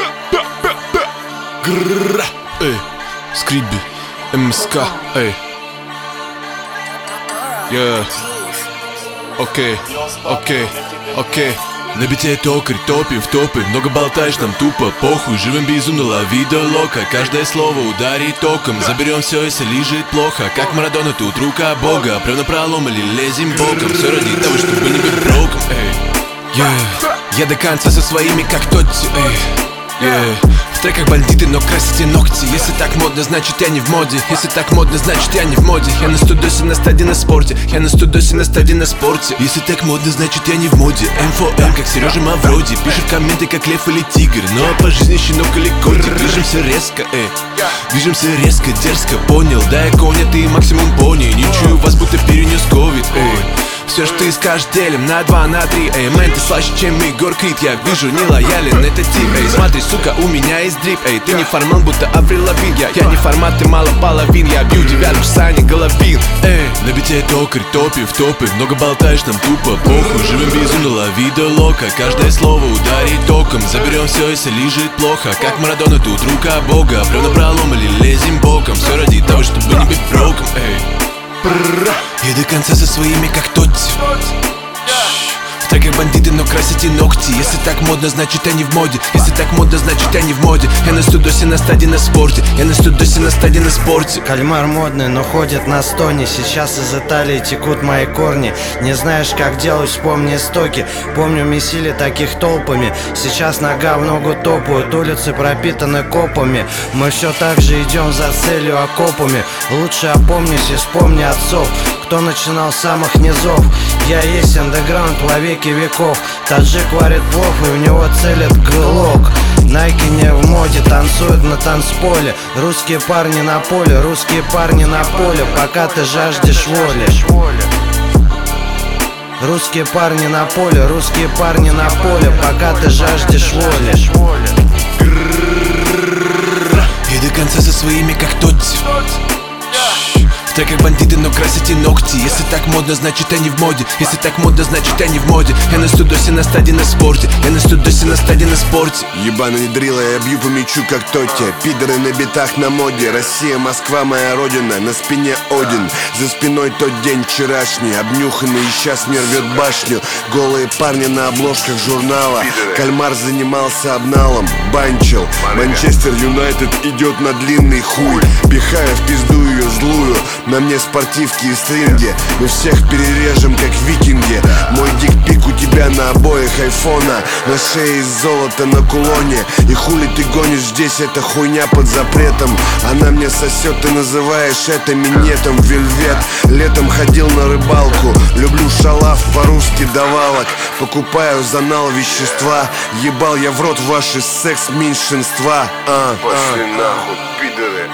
Гррррра, эй, Скрипби, МСК, эй. Окей. На бите токарь, топим в топы. Много болтаешь, нам тупо похуй. Живем безумно, лови до лока. Каждое слово ударит током. Заберем все, если лежит плохо. Как Марадона, тут рука Бога. Прям на пролом или лезем боком. Все ради того, чтобы не быть броком. Я до конца со своими, как Тотти. В треках бандиты, но красите ногти. Если так модно, значит я не в моде. Если так модно, значит я не в моде. Я на студосе, на стадии, на спорте. Я на студосе, на стадии, на спорте. Если так модно, значит я не в моде. М4М, как Сережа Мавроди. Пишет комменты, как лев или тигр. Ну а по жизни щенок или котик. Движемся резко, движемся резко, дерзко, понял? Да я коня, ты максимум пони. Не чую вас, будто перенес ковид, Все, что ты скажешь, делим на 2, на 3. Мэн, ты слаще, чем Егор Крид. Я вижу, не лоялен, это тип. Смотри, сука, у меня есть дрип. Ты не формал, будто Аврил Лавин. Я не формат, ты мало половин. Я бью тебя, Саня Головин. На бите токарь, топи в топы. Много болтаешь, нам тупо похуй. Живем безумно, лови до лока. Каждое слово ударит током. Заберем все, если лежит плохо. Как Марадона, тут рука Бога. Прям на пролом или лезем боком. Все ради того, чтобы не быть броком. Я до конца со своими, как Тотти. В треках бандиты, но красите ногти. Если так модно, значит я не в моде. Если так модно, значит я не в моде. Я на студосе, на стадии, на спорте. Я на студосе, на стадии, на спорте. Кальмар модный, но ходит на стоне. Сейчас из Италии текут мои корни. Не знаешь, как делать, вспомни истоки. Помню, месили таких толпами. Сейчас нога в ногу топают. Улицы пропитаны копами. Мы все так же идем за целью окопами. Лучше опомнись и вспомни отцов, кто начинал с самых низов. Я есть андеграунд во веки веков. Таджик варит плов и в него целит глок. Найки не в моде, танцуют на танцполе. Русские парни на поле, русские парни на поле. Пока ты жаждешь воли. Русские парни на поле, русские парни на поле. Пока ты жаждешь воли. Я до конца со своими, как Тотти. В треках бандиты, но красите ногти. Если так модно, значит я не в моде. Если так модно, значит я не в моде. Я на студосе, на стадии, на спорте. Я на студосе, на стадии, на спорте. Ебаные дрила, я бью по мячу, как Тотти. Пидоры на битах на моде. Россия, Москва, моя родина. На спине Один. За спиной тот день вчерашний. Обнюханный и сейчас мне рвет башню. Голые парни на обложках журнала. Кальмар занимался обналом. Банчил. Манчестер Юнайтед идет на длинный хуй. Пихая в пизду ее злую. На мне спортивки и стринги. Мы всех перережем, как викинги. Мой дикпик у тебя на обоих айфона. На шее из золота на кулоне. И хули ты гонишь здесь, эта хуйня под запретом. Она мне сосет, ты называешь это минетом. Вельвет, летом ходил на рыбалку. Люблю шалав, по-русски давалок. Покупаю за нал вещества. Ебал я в рот ваши секс-меньшинства. Пошли нахуй, пидоры,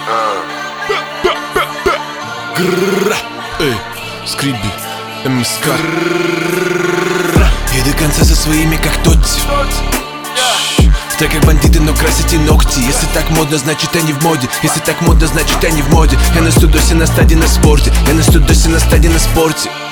Гррррра, Скрипби, МСК. Я до конца со своими, как Тотти. В треках бандиты, но красите ногти. Если так модно, значит я не в моде. Если так модно, значит я не в моде. Я на студосе, на стадии, на спорте. Я на студосе, на стадии, на спорте.